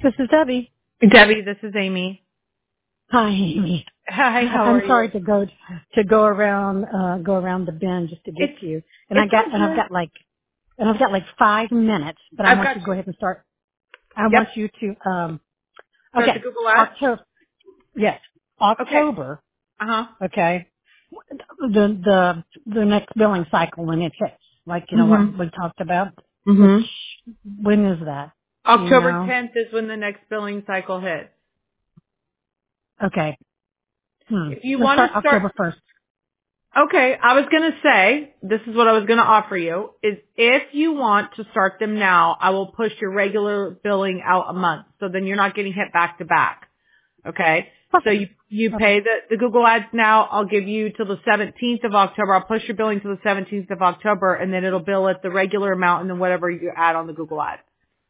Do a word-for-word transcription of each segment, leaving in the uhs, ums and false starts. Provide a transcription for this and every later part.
This is Debbie. Debbie, this is Amy. Hi, Amy. Hi, how I'm are sorry you? to go to go around uh go around the bend just to get It's to you. And I it's got all and I've good. got like and I've got like five minutes, but I I've want got you to go you. ahead and start. I Yep. want you to um Start the okay. Google Ads. October. Yes, Okay. October. Uh huh. Okay. The the the next billing cycle when it hits, like you know what Mhm. we talked about. Which Mhm. when is that? Do you October know? tenth is when the next billing cycle hits. Okay. Hmm. If you Let's want start to start, October first. okay, I was gonna say this is what I was gonna offer you is if you want to start them now, I will push your regular billing out a month, so then you're not getting hit back to back. Okay. So Perfect. you, you Perfect. pay the, the Google Ads now. I'll give you till the seventeenth of October. I'll push your billing to the seventeenth of October and then it'll bill at the regular amount and then whatever you add on the Google Ads.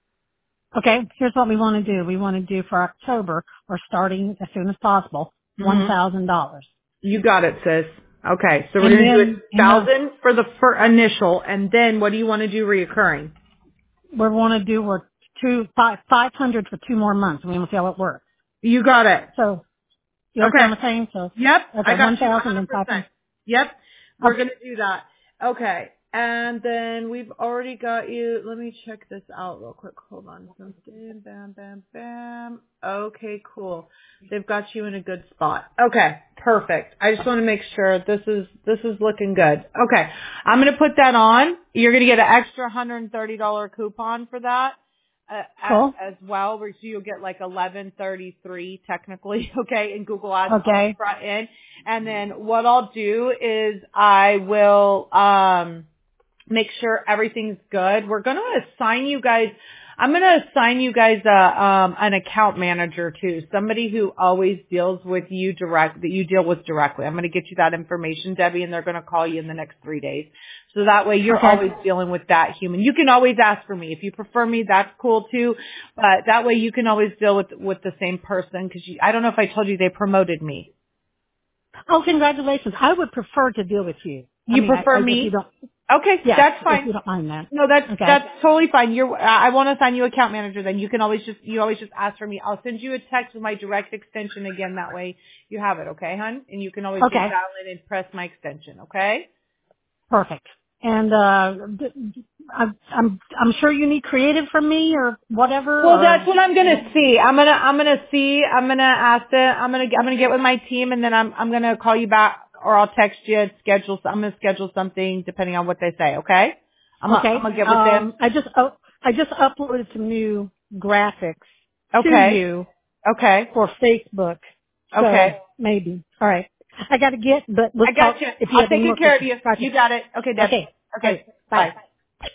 Okay, here's what we want to do. We want to do for October, or starting as soon as possible, one hmm thousand dollars, You got it, sis. Okay. So we're and going to do then a and uh, thousand for the fir- initial and then what do you want to do reoccurring? we want to do we're two five five hundred for two more months. We want to see how it works. You got it. So you Okay. understand what I'm saying? So Yep, I okay, got one you thousand and five one hundred percent. hundred. Yep, Uh, we're going to do that. Okay, and then we've already got you. Let me check this out real quick. Hold on. So, bam, bam, bam, bam. Okay, cool. They've got you in a good spot. Okay, perfect. I just want to make sure this is this is looking good. Okay, I'm going to put that on. You're going to get an extra one hundred thirty dollars coupon for that. Uh, as, cool. as well, where you'll get like eleven thirty-three technically, okay, in Google Ads on the Okay. front end. And then what I'll do is I will um make sure everything's good. We're going to assign you guys, I'm going to assign you guys a, um, an account manager too, somebody who always deals with you direct, that you deal with directly. I'm going to get you that information, Debbie, and they're going to call you in the next three days. So that way you're Okay. always dealing with that human. You can always ask for me. If you prefer me, that's cool too. But that way you can always deal with, with the same person because I don't know if I told you they promoted me. Oh, congratulations. I would prefer to deal with you. I You mean, I, prefer I, if you me? don't, Okay, yes, that's if fine. you don't mind that. No, that's Okay. that's totally fine. You're I want to assign you account manager. Then you can always just you always just ask for me. I'll send you a text with my direct extension again. That way you have it, okay, hon? And you can always just Okay. dial in and press my extension, okay? Perfect. And uh, d- d- I'm I'm I'm sure you need creative from me or whatever. Well, Or that's what I'm gonna see. I'm gonna I'm gonna see. I'm gonna ask it. I'm gonna I'm gonna get with my team, and then I'm I'm gonna call you back, or I'll text you. And schedule. I'm gonna schedule something depending on what they say. Okay? I'm gonna I'm okay. gonna get with them. Um, I just oh, I just uploaded some new graphics to Okay. you Okay. for Facebook. So Okay. maybe. All right. I got to get, but I let's got talk you. if you I'll have take any good more care of questions. you. Gotcha. You got it. Okay, Deb. Okay. All Okay. right. Bye. Bye.